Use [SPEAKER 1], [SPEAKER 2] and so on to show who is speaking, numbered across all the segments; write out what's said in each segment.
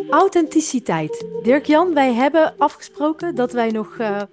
[SPEAKER 1] Authenticiteit. Dirk-Jan, wij hebben afgesproken dat wij nog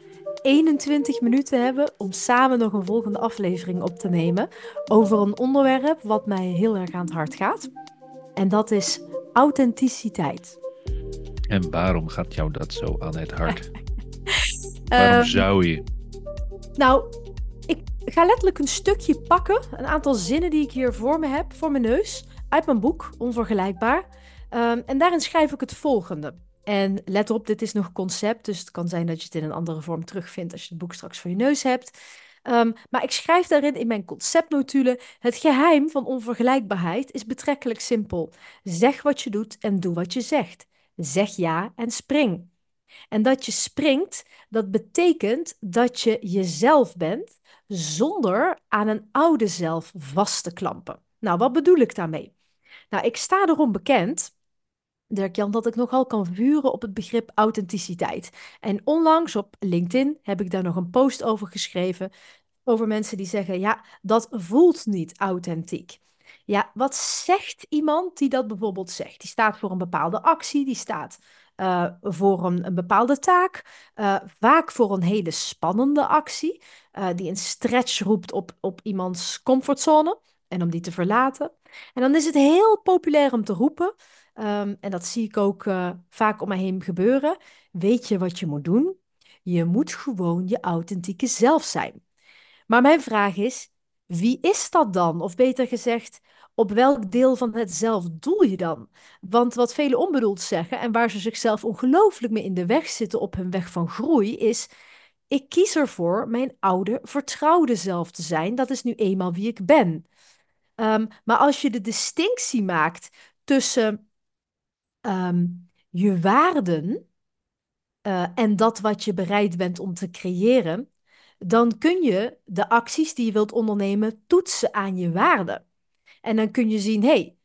[SPEAKER 1] 21 minuten hebben om samen nog een volgende aflevering op te nemen over een onderwerp wat mij heel erg aan het hart gaat. En dat is authenticiteit.
[SPEAKER 2] En waarom gaat jou dat zo aan het hart? Waarom
[SPEAKER 1] Ehm,
[SPEAKER 2] zou je?
[SPEAKER 1] nou, ik ga letterlijk een stukje pakken, een aantal zinnen die ik hier voor me heb, voor mijn neus, uit mijn boek, Onvergelijkbaar. En daarin schrijf ik het volgende. En let op, dit is nog concept, dus het kan zijn dat je het in een andere vorm terugvindt als je het boek straks voor je neus hebt. Maar ik schrijf daarin in mijn conceptnotulen: het geheim van onvergelijkbaarheid is betrekkelijk simpel. Zeg wat je doet en doe wat je zegt. Zeg ja en spring. En dat je springt, dat betekent dat je jezelf bent zonder aan een oude zelf vast te klampen. Nou, wat bedoel ik daarmee? Nou, ik sta erom bekend, Dirk-Jan, dat ik nogal kan vuren op het begrip authenticiteit. En onlangs op LinkedIn heb ik daar nog een post over geschreven, over mensen die zeggen, ja, dat voelt niet authentiek. Ja, wat zegt iemand die dat bijvoorbeeld zegt? Die staat voor een bepaalde actie, die staat voor een bepaalde taak, vaak voor een hele spannende actie, die een stretch roept op iemands comfortzone en om die te verlaten. En dan is het heel populair om te roepen, en dat zie ik ook vaak om me heen gebeuren. Weet je wat je moet doen? Je moet gewoon je authentieke zelf zijn. Maar mijn vraag is, wie is dat dan? Of beter gezegd, op welk deel van het zelf doel je dan? Want wat velen onbedoeld zeggen en waar ze zichzelf ongelooflijk mee in de weg zitten op hun weg van groei, is: ik kies ervoor mijn oude, vertrouwde zelf te zijn. Dat is nu eenmaal wie ik ben. Maar als je de distinctie maakt tussen ehm, je waarden en dat wat je bereid bent om te creëren, dan kun je de acties die je wilt ondernemen toetsen aan je waarden. En dan kun je zien, hey,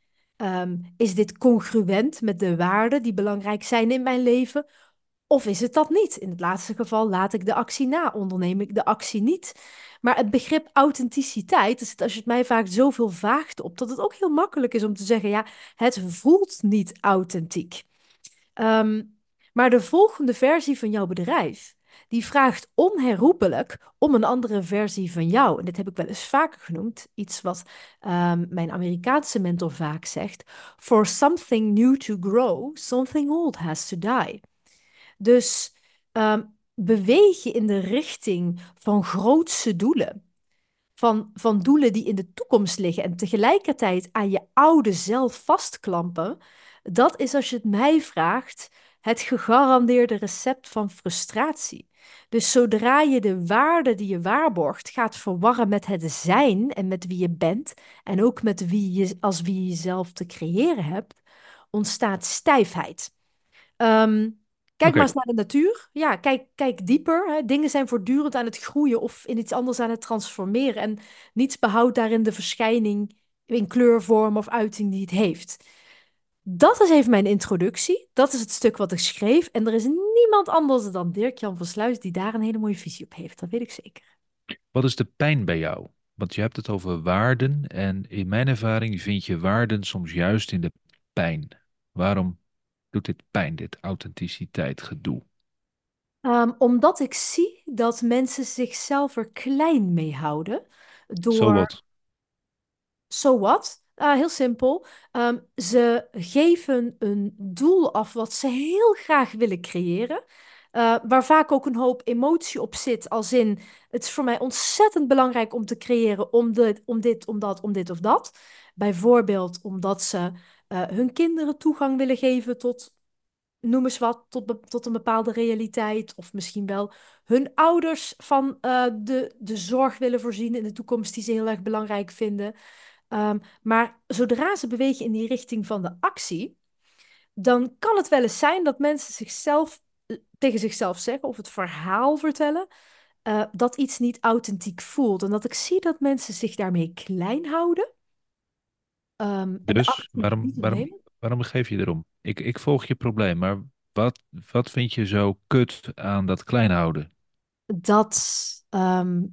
[SPEAKER 1] is dit congruent met de waarden die belangrijk zijn in mijn leven? Of is het dat niet? In het laatste geval laat ik de actie na, onderneem ik de actie niet. Maar het begrip authenticiteit, is het, als je het mij vaak zoveel vraagt op, dat het ook heel makkelijk is om te zeggen, ja, het voelt niet authentiek. Ehm, maar de volgende versie van jouw bedrijf, die vraagt onherroepelijk om een andere versie van jou. En dit heb ik wel eens vaker genoemd. Iets wat mijn Amerikaanse mentor vaak zegt. For something new to grow, something old has to die. Dus beweeg je in de richting van grootse doelen. Van doelen die in de toekomst liggen en tegelijkertijd aan je oude zelf vastklampen, dat is, als je het mij vraagt, het gegarandeerde recept van frustratie. Dus zodra je de waarde die je waarborgt gaat verwarren met het zijn en met wie je bent, en ook met wie je jezelf te creëren hebt, ontstaat stijfheid. Ehm, Kijk maar
[SPEAKER 2] Oké,
[SPEAKER 1] eens naar de natuur. Ja, kijk dieper. Hè. Dingen zijn voortdurend aan het groeien of in iets anders aan het transformeren. En niets behoudt daarin de verschijning in kleurvorm of uiting die het heeft. Dat is even mijn introductie. Dat is het stuk wat ik schreef. En er is niemand anders dan Dirk-Jan van Sluis die daar een hele mooie visie op heeft. Dat weet ik zeker.
[SPEAKER 2] wat is de pijn bij jou? Want je hebt het over waarden en in mijn ervaring vind je waarden soms juist in de pijn. Waarom doet dit pijn, dit authenticiteit gedoe?
[SPEAKER 1] Omdat ik zie dat mensen zichzelf er klein mee houden
[SPEAKER 2] So
[SPEAKER 1] door.
[SPEAKER 2] what?
[SPEAKER 1] So what? Heel simpel. Ze geven een doel af wat ze heel graag willen creëren. Waar vaak ook een hoop emotie op zit. Als in, het is voor mij ontzettend belangrijk om te creëren om dat, om dit of dat. Bijvoorbeeld omdat ze hun kinderen toegang willen geven tot, noem eens wat, tot een bepaalde realiteit. Of misschien wel hun ouders van de zorg willen voorzien in de toekomst die ze heel erg belangrijk vinden. Maar zodra ze bewegen in die richting van de actie, dan kan het wel eens zijn dat mensen tegen zichzelf zeggen of het verhaal vertellen dat iets niet authentiek voelt. En dat ik zie dat mensen zich daarmee klein houden en de
[SPEAKER 2] Dus
[SPEAKER 1] actie niet ondernemen.
[SPEAKER 2] waarom geef je erom? Ik volg je probleem, maar wat vind je zo kut aan dat klein houden?
[SPEAKER 1] Dat, ehm,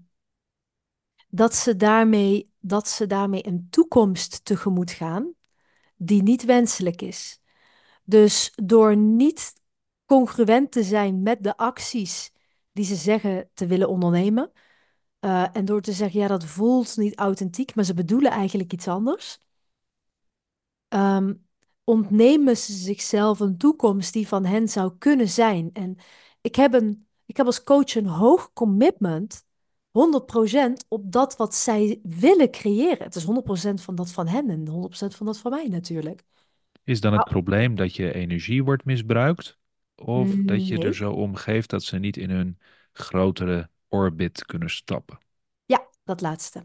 [SPEAKER 1] dat ze daarmee een toekomst tegemoet gaan die niet wenselijk is. Dus door niet congruent te zijn met de acties die ze zeggen te willen ondernemen, en door te zeggen, ja, dat voelt niet authentiek, maar ze bedoelen eigenlijk iets anders, ehm, ontnemen ze zichzelf een toekomst die van hen zou kunnen zijn. En ik heb als coach een hoog commitment, 100% op dat wat zij willen creëren. Het is 100% van dat van hen en 100% van dat van mij natuurlijk.
[SPEAKER 2] Is dan het probleem dat je energie wordt misbruikt? Of dat je er
[SPEAKER 1] Nee.
[SPEAKER 2] zo om geeft dat ze niet in hun grotere orbit kunnen stappen?
[SPEAKER 1] Ja, dat laatste.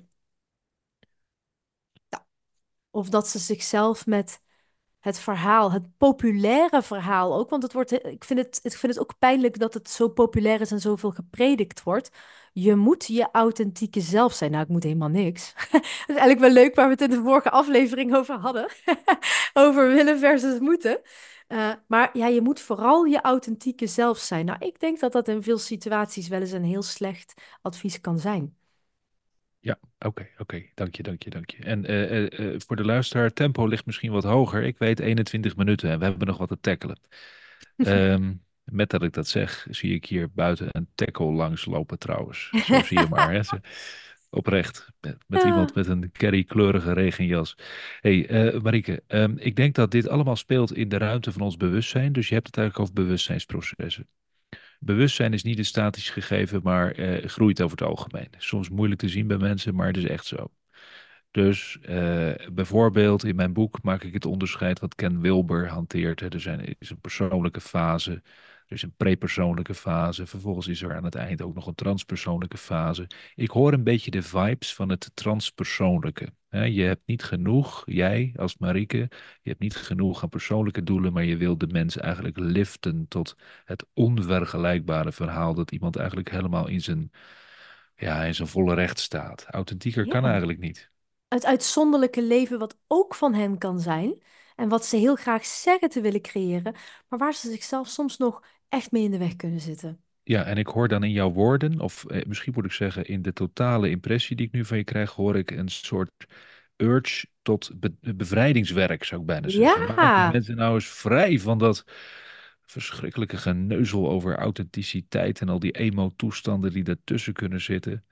[SPEAKER 1] Ja. Of dat ze zichzelf met het verhaal, het populaire verhaal ook. Want ik vind het ook pijnlijk dat het zo populair is en zoveel gepredikt wordt. Je moet je authentieke zelf zijn. Nou, ik moet helemaal niks. Dat is eigenlijk wel leuk waar we het in de vorige aflevering over hadden. Over willen versus moeten. Maar ja, je moet vooral je authentieke zelf zijn. Nou, ik denk dat dat in veel situaties wel eens een heel slecht advies kan zijn.
[SPEAKER 2] Ja, oké. Dank je, dank je, dank je. En voor de luisteraar, tempo ligt misschien wat hoger. Ik weet 21 minuten en we hebben nog wat te tackelen. Ehm, met dat ik dat zeg, zie ik hier buiten een tackle langslopen trouwens. Zo zie je maar. Hè. Oprecht. Met iemand
[SPEAKER 1] Ah,
[SPEAKER 2] met een currykleurige regenjas. Hey, Marieke, ik denk dat dit allemaal speelt in de ruimte van ons bewustzijn. Dus je hebt het eigenlijk over bewustzijnsprocessen. Bewustzijn is niet een statisch gegeven, maar groeit over het algemeen. Soms moeilijk te zien bij mensen, maar het is echt zo. Dus bijvoorbeeld in mijn boek maak ik het onderscheid wat Ken Wilber hanteert. Hè. Is een persoonlijke fase, er is een prepersoonlijke fase. Vervolgens is er aan het eind ook nog een transpersoonlijke fase. Ik hoor een beetje de vibes van het transpersoonlijke. Hè. Je hebt niet genoeg, jij als Marieke, je hebt niet genoeg aan persoonlijke doelen, maar je wil de mensen eigenlijk liften tot het onvergelijkbare verhaal dat iemand eigenlijk helemaal in zijn volle recht staat. Authentieker kan
[SPEAKER 1] ja.
[SPEAKER 2] eigenlijk niet.
[SPEAKER 1] Het uitzonderlijke leven wat ook van hen kan zijn. En wat ze heel graag zeggen te willen creëren, maar waar ze zichzelf soms nog echt mee in de weg kunnen zitten.
[SPEAKER 2] Ja, en ik hoor dan in jouw woorden, of misschien moet ik zeggen in de totale impressie die ik nu van je krijg, hoor ik een soort urge tot bevrijdingswerk, zou ik bijna zeggen. Maak die
[SPEAKER 1] Ja,
[SPEAKER 2] mensen nou eens vrij van dat verschrikkelijke geneuzel over authenticiteit en al die emo-toestanden die daartussen kunnen zitten.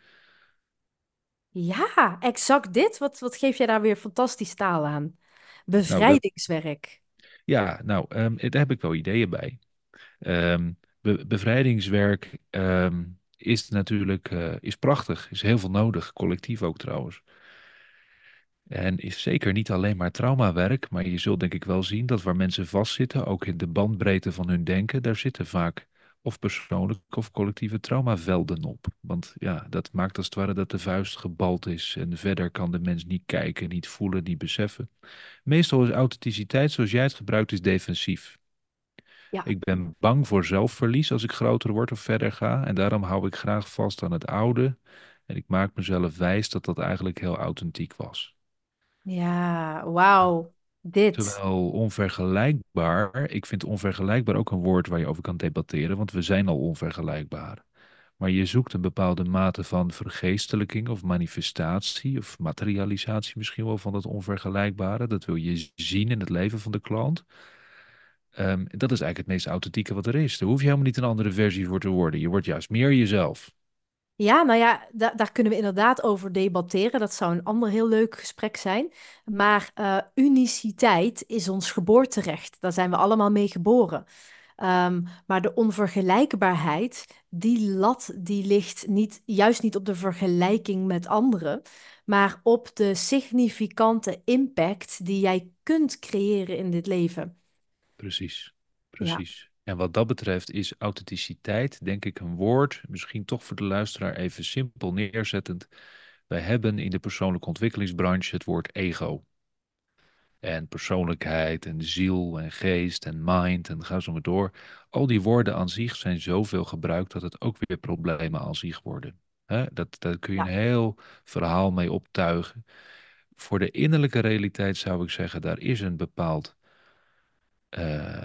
[SPEAKER 1] ja, exact dit. Wat geef jij daar weer fantastisch taal aan?
[SPEAKER 2] Nou, dat,
[SPEAKER 1] Bevrijdingswerk.
[SPEAKER 2] ja, nou, daar heb ik wel ideeën bij. Bevrijdingswerk is natuurlijk is prachtig, is heel veel nodig, collectief ook trouwens. En is zeker niet alleen maar traumawerk, maar je zult denk ik wel zien dat waar mensen vastzitten, ook in de bandbreedte van hun denken, daar zitten vaak of persoonlijke of collectieve traumavelden op. Want ja, dat maakt als het ware dat de vuist gebald is en verder kan de mens niet kijken, niet voelen, niet beseffen. Meestal is authenticiteit, zoals jij het gebruikt, is defensief.
[SPEAKER 1] Ja,
[SPEAKER 2] Ik ben bang voor zelfverlies als ik groter word of verder ga en daarom hou ik graag vast aan het oude en ik maak mezelf wijs dat dat eigenlijk heel authentiek was.
[SPEAKER 1] ja, wauw. Dit.
[SPEAKER 2] Terwijl onvergelijkbaar, ik vind onvergelijkbaar ook een woord waar je over kan debatteren, want we zijn al onvergelijkbaar. Maar je zoekt een bepaalde mate van vergeestelijking of manifestatie of materialisatie misschien wel van dat onvergelijkbare. Dat wil je zien in het leven van de klant. Dat is eigenlijk het meest authentieke wat er is. Daar hoef je helemaal niet een andere versie voor te worden. Je wordt juist meer jezelf.
[SPEAKER 1] Ja, nou ja, daar kunnen we inderdaad over debatteren. Dat zou een ander heel leuk gesprek zijn. Maar uniciteit is ons geboorterecht. Daar zijn we allemaal mee geboren. Maar de onvergelijkbaarheid, die lat, die ligt niet, juist niet op de vergelijking met anderen, maar op de significante impact die jij kunt creëren in dit leven.
[SPEAKER 2] Precies,
[SPEAKER 1] Ja.
[SPEAKER 2] precies. En wat dat betreft is authenticiteit, denk ik, een woord, misschien toch voor de luisteraar even simpel neerzettend. Wij hebben in de persoonlijke ontwikkelingsbranche het woord ego. En persoonlijkheid en ziel en geest en mind en ga zo maar door. Al die woorden aan zich zijn zoveel gebruikt dat het ook weer problemen aan zich worden. Hè? Daar kun je een
[SPEAKER 1] Ja.
[SPEAKER 2] heel verhaal mee optuigen. Voor de innerlijke realiteit zou ik zeggen, daar is een bepaald eh,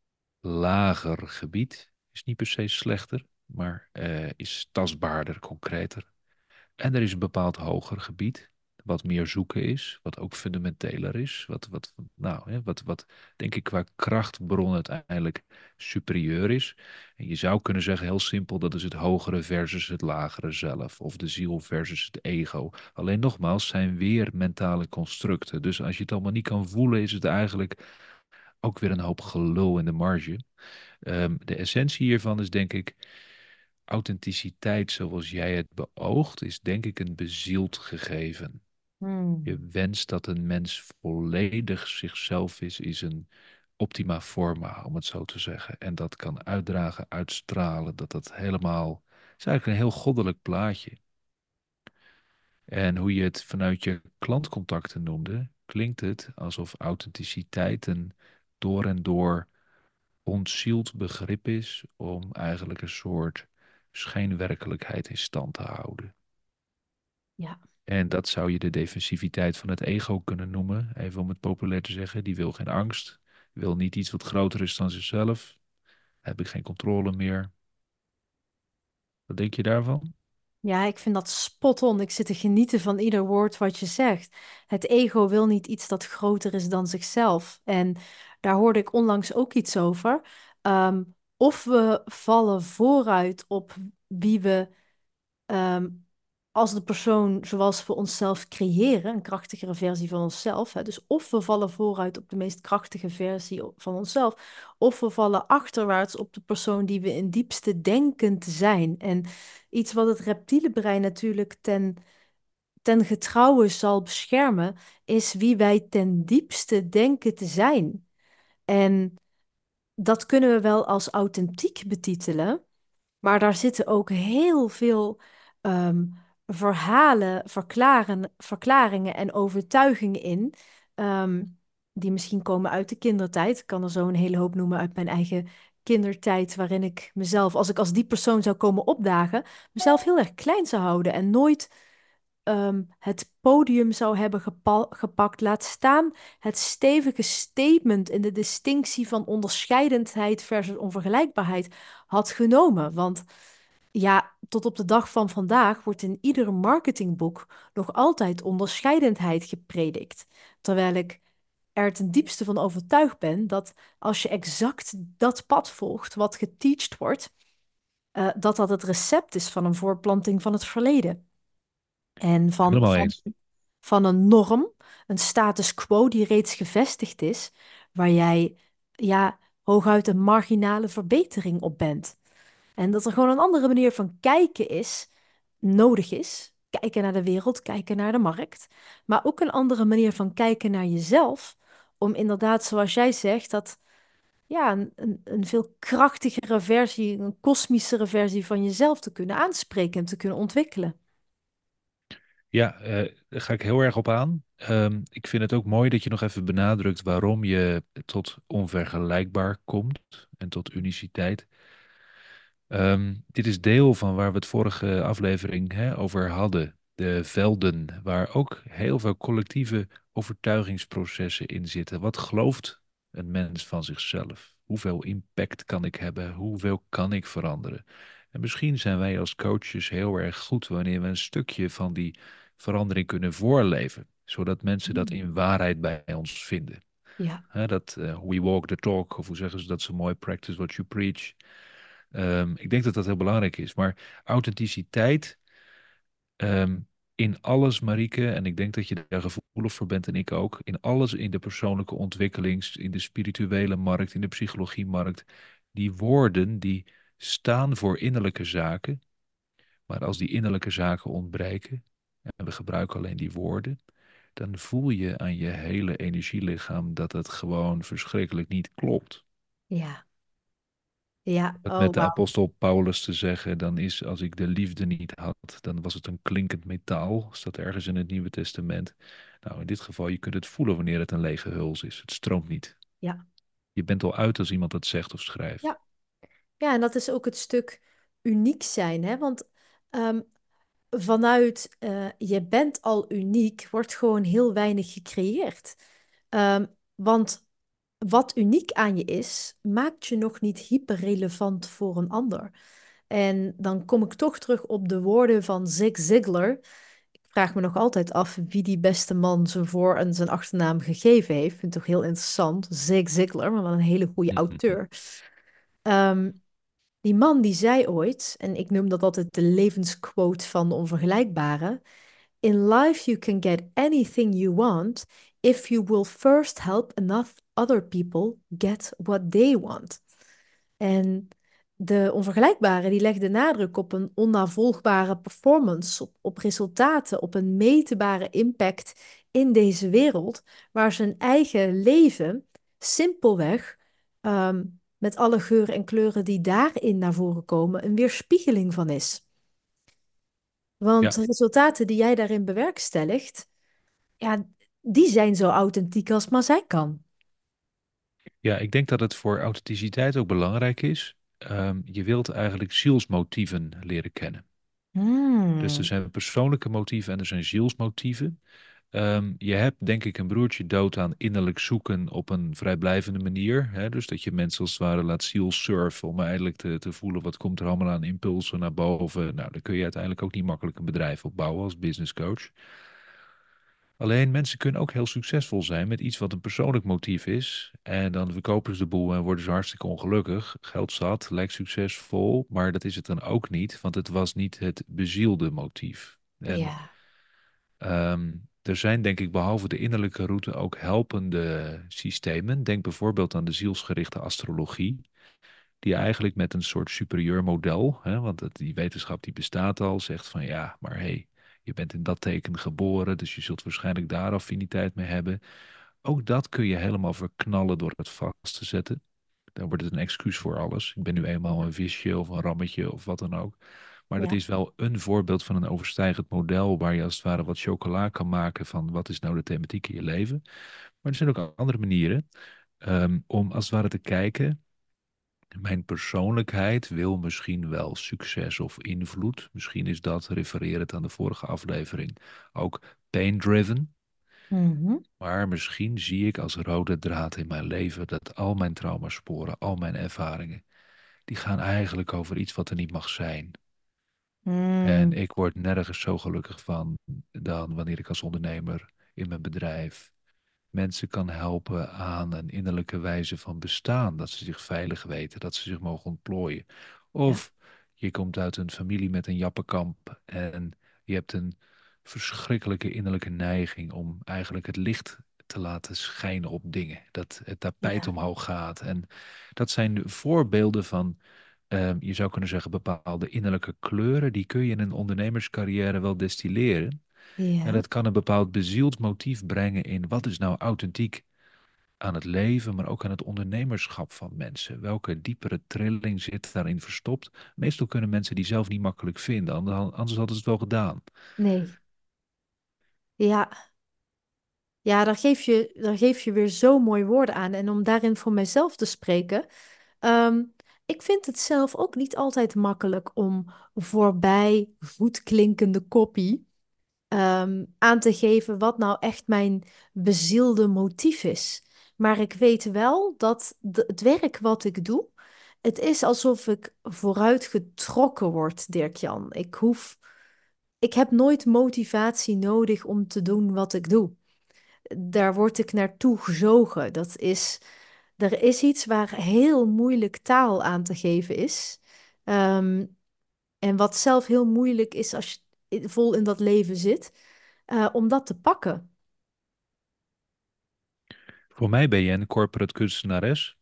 [SPEAKER 2] lager gebied. Is niet per se slechter, maar is tastbaarder, concreter. En er is een bepaald hoger gebied. wat meer zoeken is, wat ook fundamenteler is, nou, hè, wat denk ik qua krachtbron uiteindelijk superieur is. En je zou kunnen zeggen, heel simpel, dat is het hogere versus het lagere zelf, of de ziel versus het ego. Alleen nogmaals, zijn weer mentale constructen. Dus als je het allemaal niet kan voelen, is het eigenlijk ook weer een hoop gelul in de marge. De essentie hiervan is denk ik, authenticiteit zoals jij het beoogt, is denk ik een bezield gegeven. Je
[SPEAKER 1] Hmm.
[SPEAKER 2] wenst dat een mens volledig zichzelf is een optima forma, om het zo te zeggen. En dat kan uitdragen, uitstralen, dat helemaal... Het is eigenlijk een heel goddelijk plaatje. En hoe je het vanuit je klantcontacten noemde, klinkt het alsof authenticiteit een door en door ontzield begrip is om eigenlijk een soort schijnwerkelijkheid in stand te houden.
[SPEAKER 1] Ja.
[SPEAKER 2] En dat zou je de defensiviteit van het ego kunnen noemen, even om het populair te zeggen. Die wil geen angst, wil niet iets wat groter is dan zichzelf. Heb ik geen controle meer. Wat denk je daarvan?
[SPEAKER 1] Ja, ik vind dat spot on. Ik zit te genieten van ieder woord wat je zegt. Het ego wil niet iets dat groter is dan zichzelf. En daar hoorde ik onlangs ook iets over. Ehm, of we vallen vooruit op wie we ehm, als de persoon zoals we onszelf creëren, een krachtigere versie van onszelf. Hè. Dus of we vallen vooruit op de meest krachtige versie van onszelf, of we vallen achterwaarts op de persoon die we in diepste denken te zijn. En iets wat het reptiele brein natuurlijk ten getrouwe zal beschermen, is wie wij ten diepste denken te zijn. En dat kunnen we wel als authentiek betitelen. Maar daar zitten ook heel veel ehm, verhalen, verklaringen en overtuigingen in. ehm, die misschien komen uit de kindertijd. Ik kan er zo een hele hoop noemen uit mijn eigen kindertijd. Waarin ik mezelf, als ik als die persoon zou komen opdagen, mezelf heel erg klein zou houden. En nooit het podium zou hebben gepakt. Laat staan het stevige statement in de distinctie van onderscheidendheid versus onvergelijkbaarheid had genomen. Want ja, tot op de dag van vandaag wordt in ieder marketingboek nog altijd onderscheidendheid gepredikt. Terwijl ik er ten diepste van overtuigd ben dat als je exact dat pad volgt wat geteacht wordt, dat dat het recept is van een voortplanting van het verleden. En
[SPEAKER 2] Helemaal eens.
[SPEAKER 1] van een norm, een status quo die reeds gevestigd is, waar jij ja, hooguit een marginale verbetering op bent. En dat er gewoon een andere manier van kijken is, nodig is. Kijken naar de wereld, kijken naar de markt. Maar ook een andere manier van kijken naar jezelf. Om inderdaad, zoals jij zegt, dat ja, een veel krachtigere versie, een kosmischere versie van jezelf te kunnen aanspreken en te kunnen ontwikkelen.
[SPEAKER 2] Ja, daar ga ik heel erg op aan. Ik vind het ook mooi dat je nog even benadrukt waarom je tot onvergelijkbaar komt en tot uniciteit. Dit is deel van waar we het vorige aflevering over hadden. De velden, waar ook heel veel collectieve overtuigingsprocessen in zitten. Wat gelooft een mens van zichzelf? Hoeveel impact kan ik hebben? Hoeveel kan ik veranderen? En misschien zijn wij als coaches heel erg goed wanneer we een stukje van die verandering kunnen voorleven, zodat mensen dat
[SPEAKER 1] Mm.
[SPEAKER 2] in waarheid bij ons vinden.
[SPEAKER 1] Ja,
[SPEAKER 2] Dat we walk the talk, of hoe zeggen ze dat zo mooi, practice what you preach. Ik denk dat dat heel belangrijk is. Maar authenticiteit ehm, in alles, Marieke, en ik denk dat je daar gevoelig voor bent en ik ook, in alles in de persoonlijke ontwikkeling, in de spirituele markt, in de psychologiemarkt, die woorden die staan voor innerlijke zaken, maar als die innerlijke zaken ontbreken en we gebruiken alleen die woorden, dan voel je aan je hele energielichaam dat het gewoon verschrikkelijk niet klopt.
[SPEAKER 1] ja, ja.
[SPEAKER 2] Het
[SPEAKER 1] Oh,
[SPEAKER 2] met de
[SPEAKER 1] wauw.
[SPEAKER 2] apostel Paulus te zeggen, dan is als ik de liefde niet had, dan was het een klinkend metaal. Staat ergens in het Nieuwe Testament. Nou, in dit geval, je kunt het voelen wanneer het een lege huls is. Het stroomt niet.
[SPEAKER 1] Ja,
[SPEAKER 2] Je bent al uit als iemand dat zegt of schrijft.
[SPEAKER 1] ja. Ja, en dat is ook het stuk uniek zijn, hè? Want ehm, vanuit je bent al uniek, wordt gewoon heel weinig gecreëerd. Want wat uniek aan je is, maakt je nog niet hyperrelevant voor een ander. En dan kom ik toch terug op de woorden van Zig Ziglar. vraag me nog altijd af wie die beste man zijn voor- en zijn achternaam gegeven heeft. Ik vind het toch heel interessant. Zig Ziglar, maar wel een hele goede
[SPEAKER 2] Mhm.
[SPEAKER 1] auteur. Ehm, die man die zei ooit, en ik noem dat altijd de levensquote van de onvergelijkbare. In life you can get anything you want if you will first help enough other people get what they want. En de onvergelijkbare die legt de nadruk op een onnavolgbare performance, op resultaten, op een meetbare impact in deze wereld, waar zijn eigen leven simpelweg, ehm, met alle geuren en kleuren die daarin naar voren komen, een weerspiegeling van is. Want
[SPEAKER 2] Ja.
[SPEAKER 1] de resultaten die jij daarin bewerkstelligt, ja, die zijn zo authentiek als maar zij kan.
[SPEAKER 2] Ja, ik denk dat het voor authenticiteit ook belangrijk is. Je wilt eigenlijk zielsmotieven leren kennen. Dus er
[SPEAKER 1] Hmm,
[SPEAKER 2] zijn persoonlijke motieven en er zijn zielsmotieven. Je hebt denk ik een broertje dood aan innerlijk zoeken op een vrijblijvende manier. Hè? Dus dat je mensen als het ware laat zielsurfen om eigenlijk te voelen wat komt er allemaal aan impulsen naar boven. Nou, dan kun je uiteindelijk ook niet makkelijk een bedrijf opbouwen als business coach. Alleen mensen kunnen ook heel succesvol zijn met iets wat een persoonlijk motief is. En dan verkopen ze de boel en worden ze hartstikke ongelukkig. Geld zat, lijkt succesvol, maar dat is het dan ook niet, want het was niet het bezielde motief. En
[SPEAKER 1] ja,
[SPEAKER 2] er zijn denk ik behalve de innerlijke route ook helpende systemen. Denk bijvoorbeeld aan de zielsgerichte astrologie, die eigenlijk met een soort superieur model, hè, want die wetenschap die bestaat al, zegt van ja, maar hey, je bent in dat teken geboren, dus je zult waarschijnlijk daar affiniteit mee hebben. Ook dat kun je helemaal verknallen door het vast te zetten. Dan wordt het een excuus voor alles. Ik ben nu eenmaal
[SPEAKER 1] ja,
[SPEAKER 2] een visje of een rammetje of wat dan ook. Maar dat
[SPEAKER 1] ja,
[SPEAKER 2] is wel een voorbeeld van een overstijgend model waar je als het ware wat chocola kan maken van wat is nou de thematiek in je leven. Maar er zijn ook andere manieren om als het ware te kijken. Mijn persoonlijkheid wil misschien wel succes of invloed. Misschien is dat, refererend aan de vorige aflevering, ook pain-driven.
[SPEAKER 1] mhm,
[SPEAKER 2] Maar misschien zie ik als rode draad in mijn leven dat al mijn traumasporen, al mijn ervaringen, die gaan eigenlijk over iets wat er niet mag zijn. En
[SPEAKER 1] mm,
[SPEAKER 2] ik word nergens zo gelukkig van dan wanneer ik als ondernemer in mijn bedrijf mensen kan helpen aan een innerlijke wijze van bestaan. Dat ze zich veilig weten, dat ze zich mogen ontplooien.
[SPEAKER 1] ja,
[SPEAKER 2] Of je komt uit een familie met een jappenkamp en je hebt een verschrikkelijke innerlijke neiging om eigenlijk het licht te laten schijnen op dingen. Dat het tapijt
[SPEAKER 1] ja,
[SPEAKER 2] omhoog gaat. En dat zijn de voorbeelden van, je zou kunnen zeggen, bepaalde innerlijke kleuren. Die kun je in een ondernemerscarrière wel destilleren. En
[SPEAKER 1] ja,
[SPEAKER 2] dat kan een bepaald bezield motief brengen in wat is nou authentiek aan het leven, maar ook aan het ondernemerschap van mensen. Welke diepere trilling zit daarin verstopt? Meestal kunnen mensen die zelf niet makkelijk vinden, anders hadden ze het wel gedaan.
[SPEAKER 1] nee, ja, ja, daar geef je weer zo mooi woorden aan. En om daarin voor mijzelf te spreken, ehm, ik vind het zelf ook niet altijd makkelijk om voorbij goed klinkende kopie aan te geven wat nou echt mijn bezielde motief is. Maar ik weet wel dat het werk wat ik doe, het is alsof ik vooruit getrokken word, Dirk-Jan. Ik heb nooit motivatie nodig om te doen wat ik doe. Daar word ik naartoe gezogen. Er is iets waar heel moeilijk taal aan te geven is. Ehm, en wat zelf heel moeilijk is als je vol in dat leven zit, om dat te pakken.
[SPEAKER 2] Voor mij ben je een corporate kunstenares.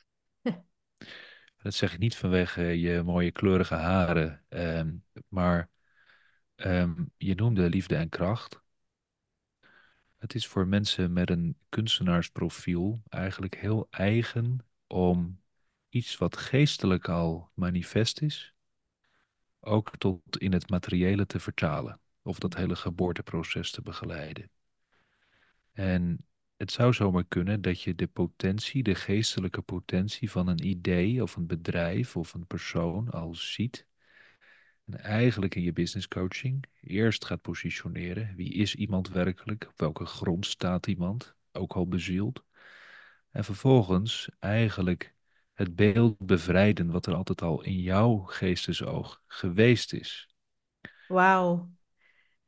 [SPEAKER 2] Dat zeg ik niet vanwege je mooie kleurige haren, maar je noemde liefde en kracht. Het is voor mensen met een kunstenaarsprofiel eigenlijk heel eigen om iets wat geestelijk al manifest is, ook tot in het materiële te vertalen. Of dat hele geboorteproces te begeleiden. En het zou zomaar kunnen dat je de potentie, de geestelijke potentie van een idee of een bedrijf of een persoon al ziet. En eigenlijk in je business coaching eerst gaat positioneren. Wie is iemand werkelijk? Op welke grond staat iemand? Ook al bezield. En vervolgens eigenlijk het beeld bevrijden wat er altijd al in jouw geestesoog geweest is.
[SPEAKER 1] Wauw.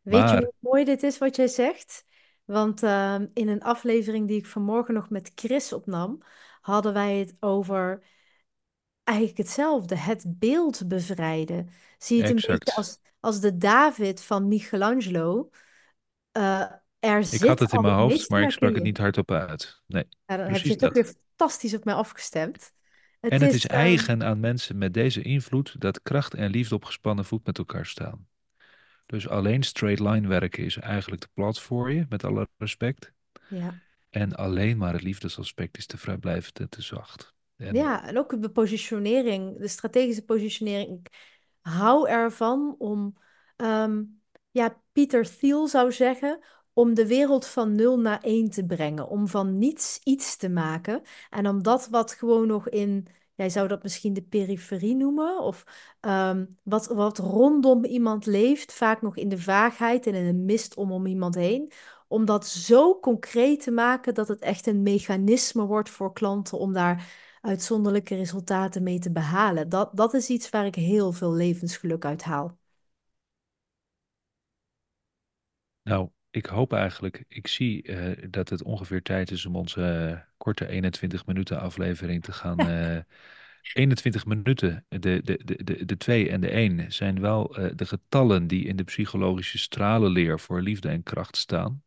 [SPEAKER 1] Weet je
[SPEAKER 2] Maar
[SPEAKER 1] hoe mooi dit is wat jij zegt? Want in een aflevering die ik vanmorgen nog met Chris opnam, hadden wij het over eigenlijk hetzelfde, het beeld bevrijden. Zie je het een beetje
[SPEAKER 2] exact.
[SPEAKER 1] als de David van Michelangelo. Er
[SPEAKER 2] Ik had
[SPEAKER 1] zit
[SPEAKER 2] het in
[SPEAKER 1] al
[SPEAKER 2] mijn
[SPEAKER 1] het
[SPEAKER 2] hoofd, maar ik
[SPEAKER 1] meesterwerk in
[SPEAKER 2] sprak het
[SPEAKER 1] je.
[SPEAKER 2] niet hardop uit. Nee,
[SPEAKER 1] Ja, dan heb je
[SPEAKER 2] precies
[SPEAKER 1] het ook weer
[SPEAKER 2] dat.
[SPEAKER 1] fantastisch op mij afgestemd. Het
[SPEAKER 2] En het
[SPEAKER 1] is,
[SPEAKER 2] is eigen aan mensen met deze invloed dat kracht en liefde op gespannen voet met elkaar staan. Dus alleen straight line werken is eigenlijk te plat voor je, met alle respect.
[SPEAKER 1] ja.
[SPEAKER 2] En alleen maar het liefdesaspect is te vrijblijvend en te zacht. En
[SPEAKER 1] Ja, en ook de positionering, de strategische positionering. Ik hou ervan om, ehm, ja, Peter Thiel zou zeggen, om de wereld van nul naar één te brengen. Om van niets iets te maken. En om dat wat gewoon nog in, jij zou dat misschien de periferie noemen, of wat rondom iemand leeft, vaak nog in de vaagheid en in een mist om iemand heen. Om dat zo concreet te maken dat het echt een mechanisme wordt voor klanten om daar uitzonderlijke resultaten mee te behalen. Dat is iets waar ik heel veel levensgeluk uit haal.
[SPEAKER 2] nou, ik hoop eigenlijk, ik zie dat het ongeveer tijd is om onze korte 21 minuten aflevering te gaan. 21 minuten, de 2 en de 1 zijn wel de getallen die in de psychologische stralenleer voor liefde en kracht staan.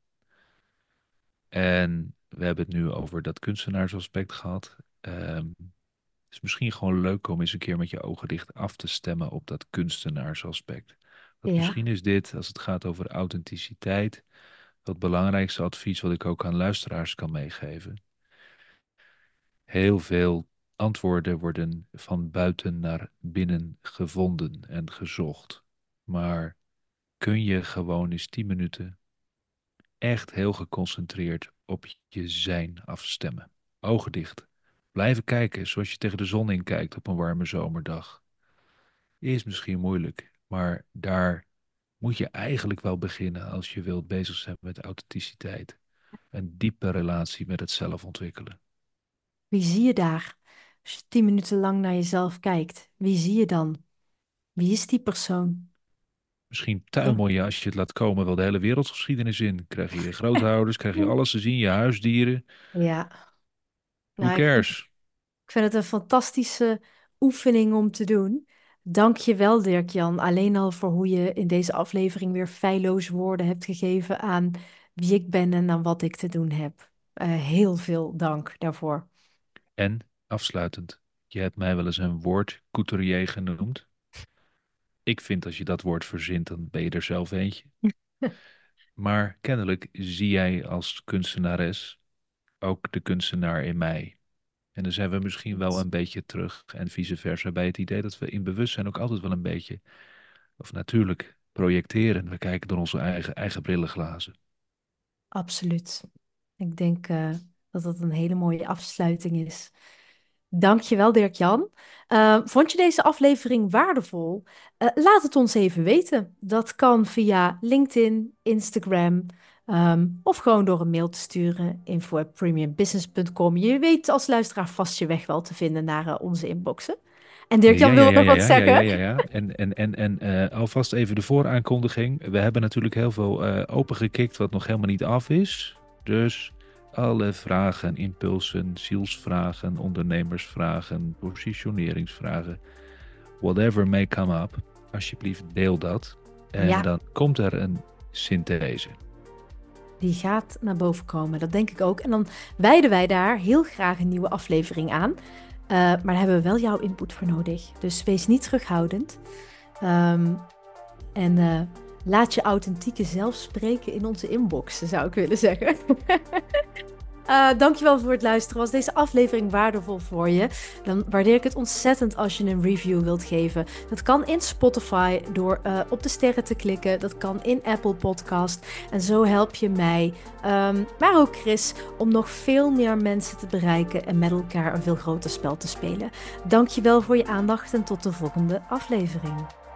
[SPEAKER 2] En we hebben het nu over dat kunstenaarsaspect gehad. Het is misschien gewoon leuk om eens een keer met je ogen dicht af te stemmen op dat kunstenaarsaspect. Want
[SPEAKER 1] Ja,
[SPEAKER 2] misschien is dit, als het gaat over authenticiteit, het belangrijkste advies wat ik ook aan luisteraars kan meegeven. Heel veel antwoorden worden van buiten naar binnen gevonden en gezocht. Maar kun je gewoon eens 10 minuten echt heel geconcentreerd op je zijn afstemmen? Ogen dicht. Blijven kijken zoals je tegen de zon in kijkt op een warme zomerdag. Is misschien moeilijk, maar daar moet je eigenlijk wel beginnen als je wilt bezig zijn met authenticiteit. Een diepe relatie met het zelf ontwikkelen.
[SPEAKER 1] wie zie je daar? Als je 10 minuten lang naar jezelf kijkt, wie zie je dan? Wie is die persoon?
[SPEAKER 2] Misschien
[SPEAKER 1] Denk-
[SPEAKER 2] tuimel je als je het laat komen wel de hele wereldgeschiedenis in. Krijg je je grootouders, krijg je alles te zien, je huisdieren.
[SPEAKER 1] Ja,
[SPEAKER 2] Who
[SPEAKER 1] nou,
[SPEAKER 2] cares?
[SPEAKER 1] ik vind het een fantastische oefening om te doen. Dank je wel, Dirk-Jan. Alleen al voor hoe je in deze aflevering weer feilloos woorden hebt gegeven aan wie ik ben en aan wat ik te doen heb. Heel veel dank daarvoor.
[SPEAKER 2] En afsluitend, je hebt mij wel eens een woord couturier genoemd. Ik vind als je dat woord verzint, dan ben je er zelf eentje. Maar kennelijk zie jij als kunstenares ook de kunstenaar in mij. En dan zijn we misschien wel een beetje terug en vice versa bij het idee dat we in bewustzijn ook altijd wel een beetje, of natuurlijk, projecteren. We kijken door onze eigen brillenglazen.
[SPEAKER 1] Absoluut. Ik denk dat dat een hele mooie afsluiting is. Dankjewel, Dirk-Jan. Vond je deze aflevering waardevol? Laat het ons even weten. Dat kan via LinkedIn, Instagram, of gewoon door een mail te sturen, info@premiumbusiness.com. Je weet als luisteraar vast je weg wel te vinden naar onze inboxen. En
[SPEAKER 2] Ja,
[SPEAKER 1] Dirk-Jan
[SPEAKER 2] ja,
[SPEAKER 1] wil
[SPEAKER 2] ja,
[SPEAKER 1] nog
[SPEAKER 2] ja,
[SPEAKER 1] wat
[SPEAKER 2] ja, ja, ja,
[SPEAKER 1] zeggen.
[SPEAKER 2] ja, ja. En alvast even de vooraankondiging. We hebben natuurlijk heel veel opengekikt wat nog helemaal niet af is. Dus alle vragen, impulsen, zielsvragen, ondernemersvragen, positioneringsvragen, whatever may come up, alsjeblieft deel dat. En
[SPEAKER 1] Ja,
[SPEAKER 2] dan komt er een synthese.
[SPEAKER 1] die gaat naar boven komen. Dat denk ik ook. En dan wijden wij daar heel graag een nieuwe aflevering aan. Maar daar hebben we wel jouw input voor nodig. Dus wees niet terughoudend. Ehm, en laat je authentieke zelf spreken in onze inbox, zou ik willen zeggen. Dankjewel voor het luisteren. Was deze aflevering waardevol voor je? Dan waardeer ik het ontzettend als je een review wilt geven. Dat kan in Spotify door op de sterren te klikken. Dat kan in Apple Podcast. En zo help je mij, maar ook Chris, om nog veel meer mensen te bereiken en met elkaar een veel groter spel te spelen. Dankjewel voor je aandacht en tot de volgende aflevering.